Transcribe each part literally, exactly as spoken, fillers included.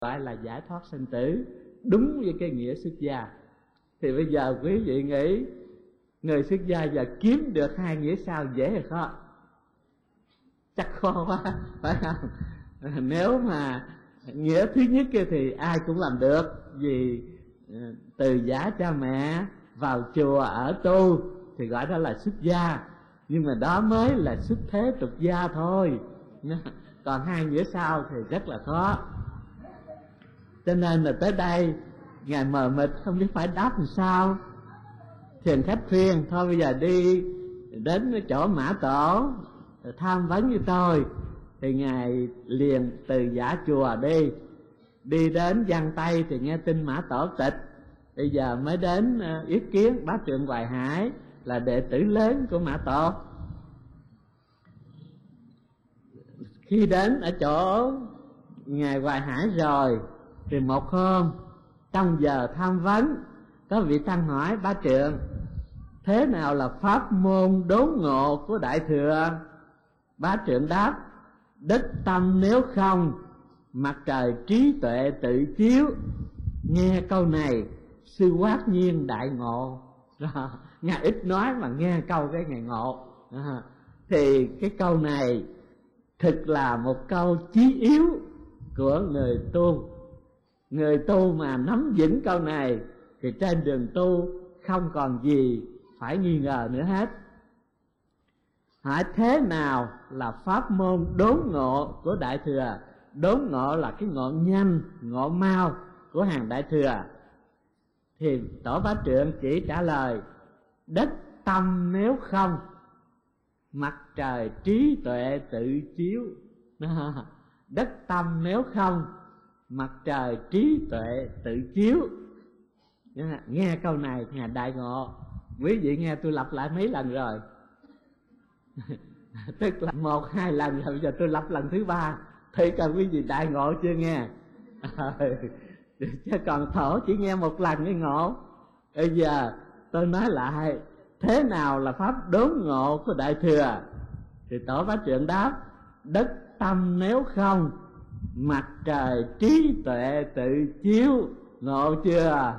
gọi là giải thoát sinh tử, đúng với cái nghĩa xuất gia. Thì bây giờ quý vị nghĩ người xuất gia giờ kiếm được hai nghĩa sau dễ hay khó? Chắc khó quá, phải không? Nếu mà nghĩa thứ nhất kia thì ai cũng làm được, vì từ giả cha mẹ vào chùa ở tu thì gọi đó là xuất gia, nhưng mà đó mới là xuất thế tục gia thôi. Còn hai nghĩa sau thì rất là khó. Cho nên là tới đây ngài mờ mịt không biết phải đáp làm sao. Thiền khách khuyên thôi bây giờ đi đến chỗ Mã Tổ tham vấn với tôi. Thì ngài liền từ giả chùa đi, đi đến Giang Tây thì nghe tin Mã Tổ tịch. Bây giờ mới đến yết kiến Bá Trượng Hoài Hải là đệ tử lớn của Mã Tổ. Khi đến ở chỗ ngài Hoài Hải rồi thì một hôm trong giờ tham vấn, có vị tăng hỏi Bá Trượng: thế nào là pháp môn đốn ngộ của Đại Thừa? Bá Trượng đáp: đích tâm nếu không, mặt trời trí tuệ tự chiếu. Nghe câu này sư quát nhiên đại ngộ. Ngài ít nói mà nghe câu cái ngài ngộ. À, thì cái câu này thực là một câu chí yếu của người tu. Người tu mà nắm vững câu này thì trên đường tu không còn gì phải nghi ngờ nữa hết. Hỏi thế nào là pháp môn đốn ngộ của Đại Thừa? Đốn ngộ là cái ngộ nhanh, ngộ mau của hàng Đại Thừa. Thì Tổ Bá Trượng chỉ trả lời: đích tâm nếu không, mặt trời trí tuệ tự chiếu. Đích tâm nếu không, mặt trời trí tuệ tự chiếu. Nghe câu này ngài đại ngộ. Quý vị nghe tôi lặp lại mấy lần rồi. Tức là một hai lần rồi, bây giờ tôi lặp lần thứ ba. Thì cần quý vị đại ngộ chưa nghe? Chứ còn thổ chỉ nghe một lần mới ngộ. Bây giờ tôi nói lại: thế nào là pháp đốn ngộ của Đại Thừa? Thì Tổ Bá Trượng đáp: đất tâm nếu không, mặt trời trí tuệ tự chiếu. Ngộ chưa?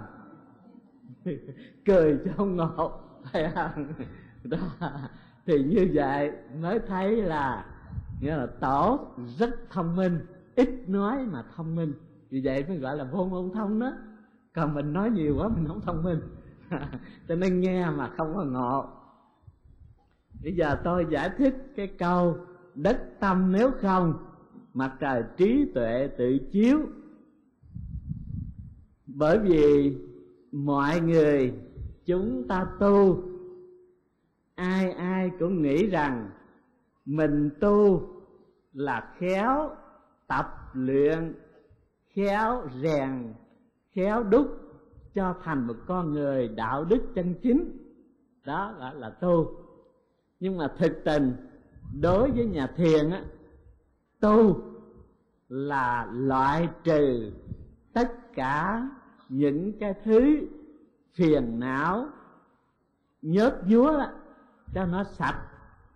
Cười cho không ngộ, phải không? Đó. Thì như vậy mới thấy là nghĩa là Tổ rất thông minh, ít nói mà thông minh. Vì vậy mới gọi là vô ngôn thông đó. Còn mình nói nhiều quá mình không thông minh. Cho nên nghe mà không có ngộ. Bây giờ tôi giải thích cái câu đất tâm nếu không, mặt trời trí tuệ tự chiếu. Bởi vì mọi người chúng ta tu, ai ai cũng nghĩ rằng mình tu là khéo tập luyện, khéo rèn, khéo đúc cho thành một con người đạo đức chân chính. Đó gọi là tu. Nhưng mà thực tình đối với nhà thiền á, tu là loại trừ tất cả những cái thứ phiền não nhớt nhúa đó, cho nó sạch.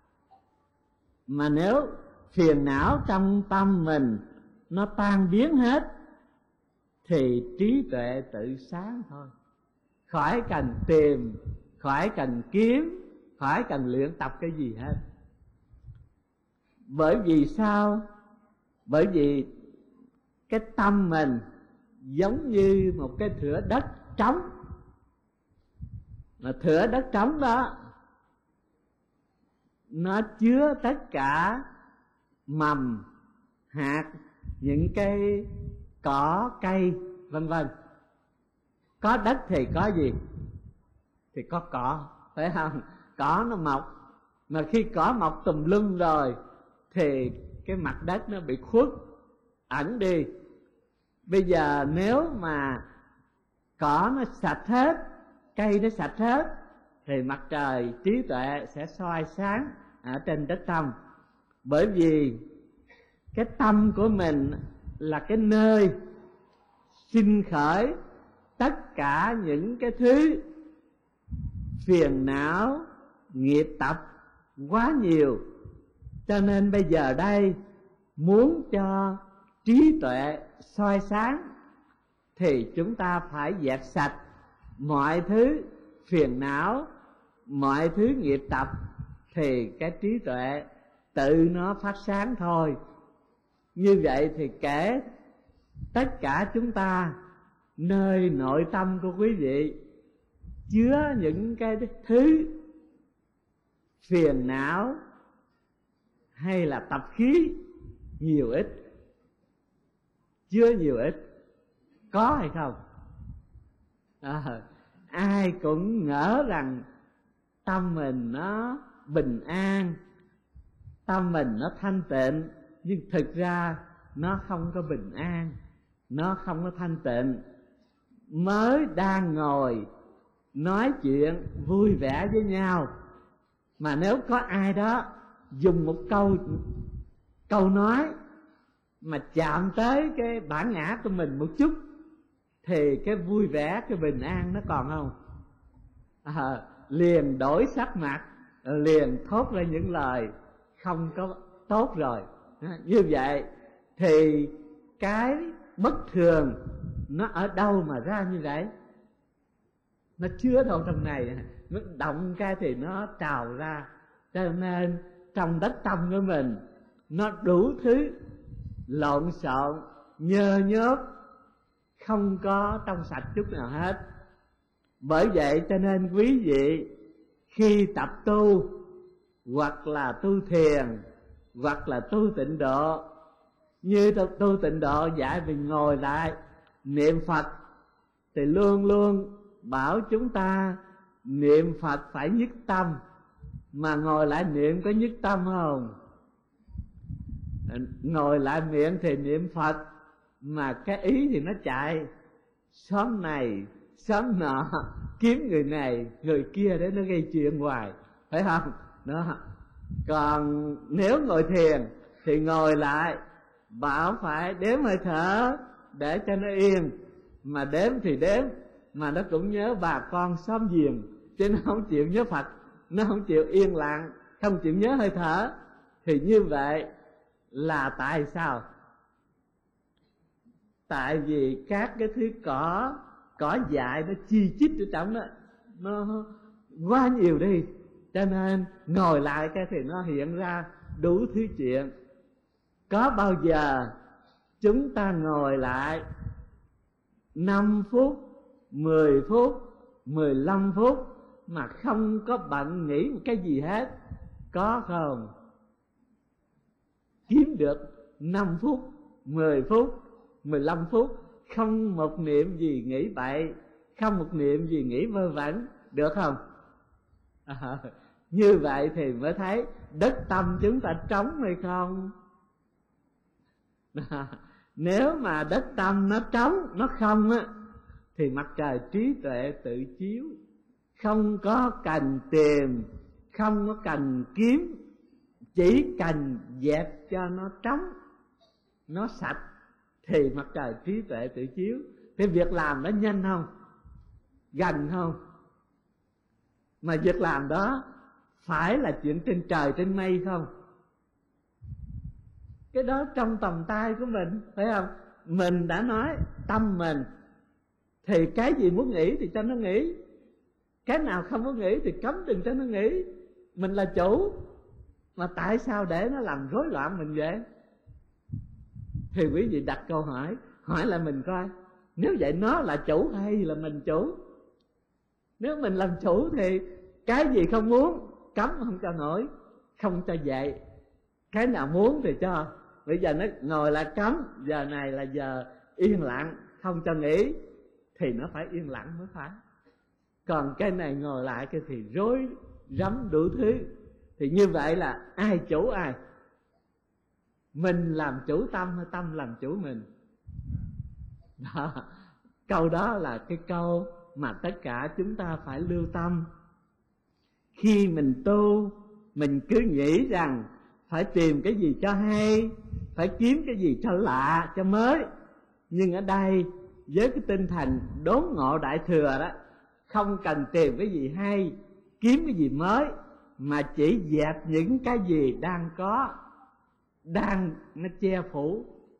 Mà nếu phiền não trong tâm mình nó tan biến hết thì trí tuệ tự sáng thôi. Khỏi cần tìm, khỏi cần kiếm, khỏi cần luyện tập cái gì hết. Bởi vì sao? Bởi vì cái tâm mình giống như một cái thửa đất trống. Mà thửa đất trống đó nó chứa tất cả mầm, hạt, những cái cỏ, cây, vân vân. Có đất thì có gì? Thì có cỏ, phải không? Cỏ nó mọc. Mà khi cỏ mọc tùm lum rồi thì cái mặt đất nó bị khuất, ẩn đi. Bây giờ nếu mà cỏ nó sạch hết, cây nó sạch hết, thì mặt trời trí tuệ sẽ soi sáng ở trên đất tâm. Bởi vì cái tâm của mình là cái nơi sinh khởi tất cả những cái thứ phiền não, nghiệp tập quá nhiều. Cho nên bây giờ đây muốn cho trí tuệ soi sáng, thì chúng ta phải dẹp sạch mọi thứ phiền não, mọi thứ nghiệp tập, thì cái trí tuệ tự nó phát sáng thôi. Như vậy thì kể tất cả chúng ta, nơi nội tâm của quý vị chứa những cái thứ phiền não hay là tập khí nhiều ít, chứa nhiều ít, có hay không? À, ai cũng ngỡ rằng tâm mình nó bình an, tâm mình nó thanh tịnh, nhưng thực ra nó không có bình an, nó không có thanh tịnh. Mới đang ngồi nói chuyện vui vẻ với nhau, mà nếu có ai đó dùng một câu câu nói mà chạm tới cái bản ngã của mình một chút, thì cái vui vẻ, cái bình an nó còn không? À, liền đổi sắc mặt, liền thốt ra những lời không có tốt rồi. Như vậy thì cái bất thường nó ở đâu mà ra như vậy? Nó chứa đâu trong này, nó động cái thì nó trào ra. Cho nên trong đất tâm của mình nó đủ thứ lộn xộn, nhơ nhớp, không có trong sạch chút nào hết. Bởi vậy cho nên quý vị khi tập tu, hoặc là tu thiền, hoặc là tu tịnh độ, như tu, tu tịnh độ dạy mình ngồi lại niệm Phật, thì luôn luôn bảo chúng ta niệm Phật phải nhất tâm. Mà ngồi lại niệm có nhất tâm không? Ngồi lại miệng thì niệm Phật, mà cái ý thì nó chạy xóm này xóm nọ, kiếm người này người kia để nó gây chuyện hoài, phải không? Đó. Còn nếu ngồi thiền thì ngồi lại bảo phải đếm hơi thở để cho nó yên. Mà đếm thì đếm, mà nó cũng nhớ bà con xóm giềng, chứ nó không chịu nhớ Phật, nó không chịu yên lặng, không chịu nhớ hơi thở. Thì như vậy là tại sao? Tại vì các cái thứ cỏ cỏ dại nó chi chít ở trong đó, nó quá nhiều đi, cho nên ngồi lại cái thì nó hiện ra đủ thứ chuyện. Có bao giờ chúng ta ngồi lại năm phút, mười phút, mười lăm phút mà không có bận nghĩ một cái gì hết? Có không? Kiếm được năm phút, mười phút, mười lăm phút không một niệm gì nghĩ bậy, không một niệm gì nghĩ vơ vẩn, được không? À, như vậy thì mới thấy đất tâm chúng ta trống hay không? À, nếu mà đất tâm nó trống, nó không á, thì mặt trời trí tuệ tự chiếu, không có cần tìm, không có cần kiếm, chỉ cần dẹp cho nó trống, nó sạch, thì mặt trời trí tuệ tự chiếu. Thì việc làm đó nhanh không? Gần không? Mà việc làm đó phải là chuyện trên trời trên mây không? Cái đó trong tầm tay của mình, phải không? Mình đã nói tâm mình, thì cái gì muốn nghĩ thì cho nó nghĩ, cái nào không có nghĩ thì cấm đừng cho nó nghĩ. Mình là chủ, mà tại sao để nó làm rối loạn mình vậy? Thì quý vị đặt câu hỏi, hỏi lại mình coi, nếu vậy nó là chủ hay là mình chủ? Nếu mình làm chủ thì cái gì không muốn cấm không cho nổi, không cho dạy. Cái nào muốn thì cho. Bây giờ nó ngồi lại cấm, giờ này là giờ yên lặng, không cho nghĩ, thì nó phải yên lặng mới phải. Còn cái này ngồi lại cái thì rối rắm đủ thứ. Thì như vậy là ai chủ ai? Mình làm chủ tâm hay tâm làm chủ mình? Đó. Câu đó là cái câu mà tất cả chúng ta phải lưu tâm. Khi mình tu, mình cứ nghĩ rằng phải tìm cái gì cho hay, phải kiếm cái gì cho lạ, cho mới. Nhưng ở đây với cái tinh thần đốn ngộ đại thừa đó, không cần tìm cái gì hay, kiếm cái gì mới, mà chỉ dẹp những cái gì đang có, đang nó che phủ,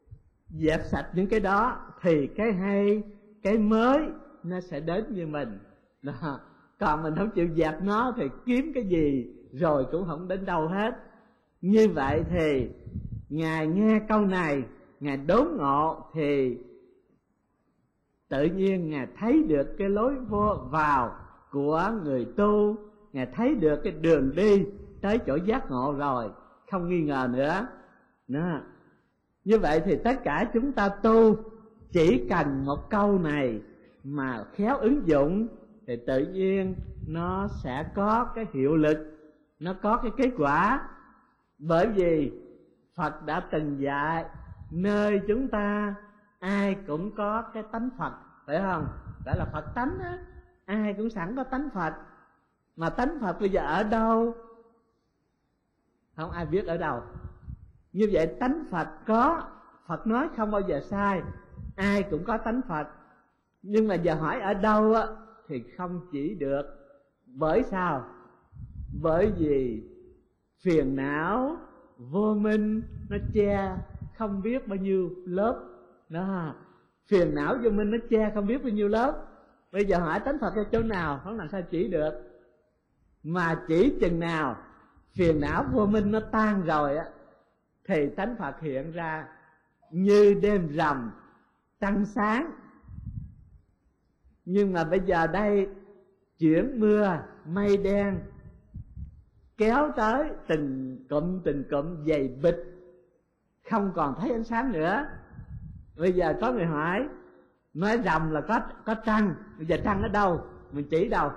dẹp sạch những cái đó thì cái hay, cái mới nó sẽ đến như mình đó. Còn mình không chịu dẹp nó thì kiếm cái gì rồi cũng không đến đâu hết. Như vậy thì Ngài nghe câu này, Ngài đốn ngộ thì tự nhiên Ngài thấy được cái lối vô vào của người tu, Ngài thấy được cái đường đi tới chỗ giác ngộ rồi, không nghi ngờ nữa. Đó. Như vậy thì tất cả chúng ta tu chỉ cần một câu này mà khéo ứng dụng thì tự nhiên nó sẽ có cái hiệu lực, nó có cái kết quả. Bởi vì Phật đã từng dạy nơi chúng ta ai cũng có cái tánh Phật, phải không? Gọi là Phật tánh á, ai cũng sẵn có tánh Phật. Mà tánh Phật bây giờ ở đâu? Không ai biết ở đâu. Như vậy tánh Phật có, Phật nói không bao giờ sai, ai cũng có tánh Phật. Nhưng mà giờ hỏi ở đâu á thì không chỉ được. Bởi sao? Bởi vì phiền não vô minh nó che không biết bao nhiêu lớp đó. Phiền não vô minh nó che không biết bao nhiêu lớp. Bây giờ hỏi tánh Phật ở chỗ nào, không làm sao chỉ được. Mà chỉ chừng nào phiền não vô minh nó tan rồi á thì tánh Phật hiện ra như đêm rằm trăng sáng. Nhưng mà bây giờ đây chuyển mưa mây đen kéo tới từng cụm từng cụm dày bịch, không còn thấy ánh sáng nữa. Bây giờ có người hỏi, nói rằm là có có trăng, bây giờ trăng ở đâu? Mình chỉ đâu?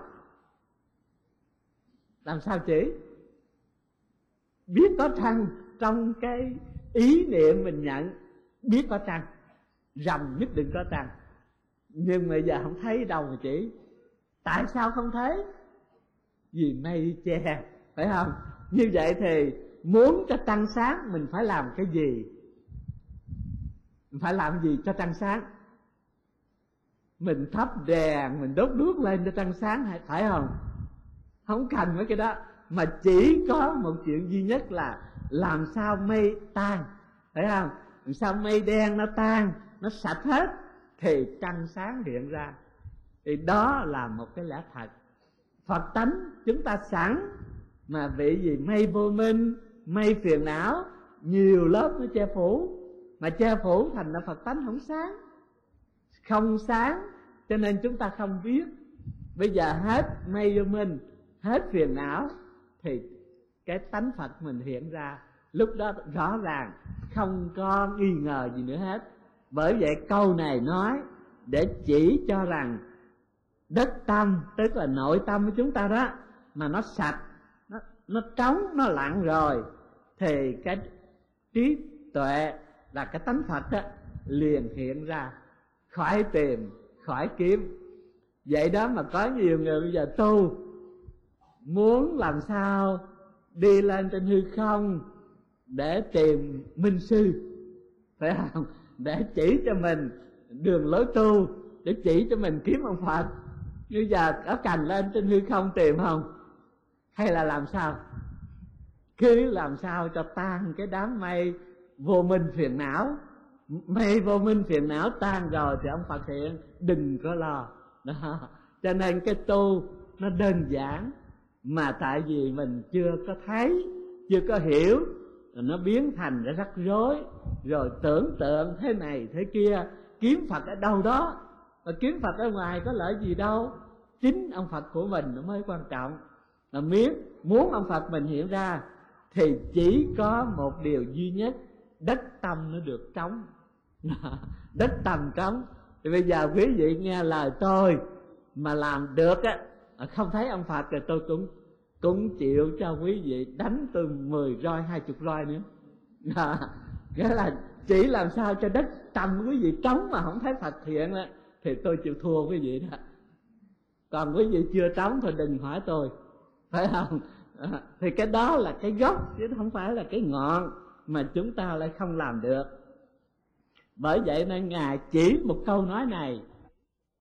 Làm sao chỉ? Biết có trăng trong cái ý niệm mình nhận, biết có trăng, rằm nhất định có trăng. Nhưng mà giờ không thấy đâu mà chỉ. Tại sao không thấy? Vì mây che, phải không? Như vậy thì muốn cho trăng sáng mình phải làm cái gì? Mình phải làm gì cho trăng sáng? Mình thắp đèn, mình đốt đuốc lên cho trăng sáng, phải không? Không cần mấy cái đó. Mà chỉ có một chuyện duy nhất là làm sao mây tan, phải không? Làm sao mây đen nó tan, nó sạch hết thì trăng sáng hiện ra. Thì đó là một cái lẽ thật. Phật tánh chúng ta sẵn, mà vì gì mây vô minh, mây phiền não nhiều lớp nó che phủ, mà che phủ thành ra Phật tánh không sáng. Không sáng cho nên chúng ta không biết. Bây giờ hết mây vô minh, hết phiền não thì cái tánh Phật mình hiện ra. Lúc đó rõ ràng không có nghi ngờ gì nữa hết. Bởi vậy câu này nói để chỉ cho rằng đất tâm, tức là nội tâm của chúng ta đó, mà nó sạch, nó, nó trống, nó lặng rồi thì cái trí tuệ là cái tánh Phật đó liền hiện ra, khỏi tìm, khỏi kiếm. Vậy đó mà có nhiều người bây giờ tu muốn làm sao đi lên trên hư không để tìm minh sư, phải không? Để chỉ cho mình đường lối tu, để chỉ cho mình kiếm ông Phật. Bây giờ có cần lên trên hư không tìm không? Hay là làm sao? Cứ làm sao cho tan cái đám mây vô minh phiền não. Mây vô minh phiền não tan rồi thì ông Phật hiện, đừng có lo đó. Cho nên cái tu nó đơn giản, mà tại vì mình chưa có thấy, chưa có hiểu, nó biến thành ra rắc rối. Rồi tưởng tượng thế này thế kia, kiếm Phật ở đâu đó, và kiếm Phật ở ngoài có lợi gì đâu. Chính ông Phật của mình nó mới quan trọng. Mà biết muốn ông Phật mình hiện ra thì chỉ có một điều duy nhất, đất tâm nó được trống. Đất tâm trống. Thì bây giờ quý vị nghe lời tôi mà làm được á, không thấy ông Phật thì tôi cũng cũng chịu cho quý vị đánh tôi mười roi, hai chục roi nữa. Nghĩa là chỉ làm sao cho đất tâm quý vị trống mà không thấy Phật hiện á, thì tôi chịu thua quý vị đó. Còn quý vị chưa trống thì đừng hỏi tôi, phải không? À, thì cái đó là cái gốc chứ không phải là cái ngọn mà chúng ta lại không làm được. Bởi vậy nên Ngài chỉ một câu nói này